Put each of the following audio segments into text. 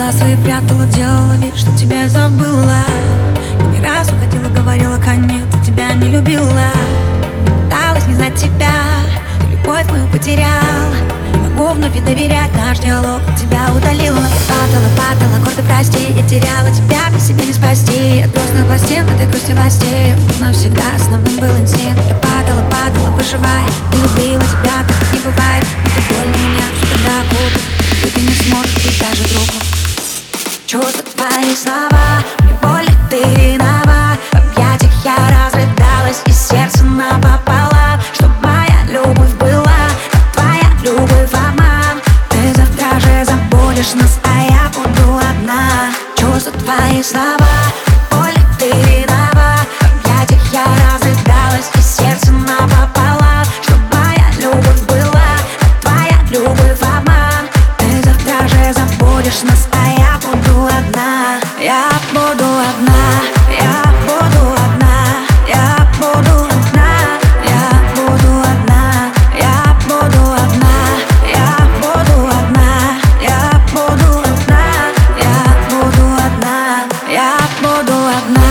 Глаза свои прятала, делала вид, что тебя забыла. И не раз уходила, говорила конец, тебя не любила. Пыталась не знать тебя, ты любовь мою потерял. Не могу вновь и доверять, наш диалог от тебя удалила. Падала, гордо прости, я теряла тебя, мне себе не спасти. От грустных пластин, этой грусти властей, но всегда основным был инстинкт. Я падала, выживая, и любила тебя, так как не бывает. Но ты боль меня все тогда окутает, и ты не сможешь быть даже другом. Чувства твои слова, мне больно, ты виноват. В объятиях я разрыдалась, и сердце напополам. Чтоб моя любовь была, а твоя любовь обман. Ты завтра же забудешь нас, а я буду одна. Чувства твои слова, больно, ты виноват. В объятиях я разрыдалась, и сердце напополам. Чтоб моя любовь была, а твоя любовь обман. Ты завтра же забудешь нас, а я буду одна. Я буду одна, я буду одна, я буду одна, я буду одна, я буду одна, я буду одна, я буду одна, я буду одна, я буду одна.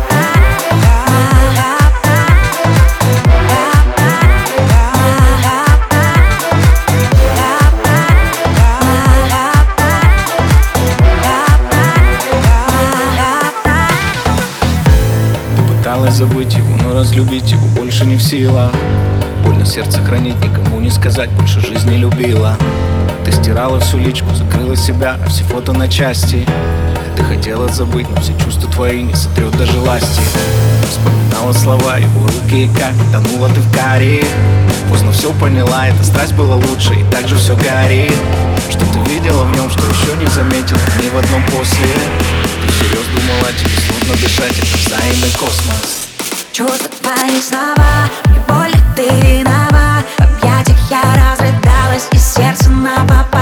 Пыталась забыть его, но разлюбить его больше не в силах. Больно сердце хранить, никому не сказать, больше жизни любила. Ты стирала всю личку, закрыла себя, а все фото на части. Ты хотела забыть, но все чувства твои не сотрет даже власти. Вспоминала слова, его руки, и как тонула ты в каре. Поздно все поняла, эта страсть была лучше, и так же все горит. Что ты видела в нем, что еще не заметила ни в одном после. Ты всерьез думала, тебе сложно дышать, это взаимный космос. Чувства твои слова, мне больно, ты виноват. В объятиях я разрыдалась, и сердце напополам.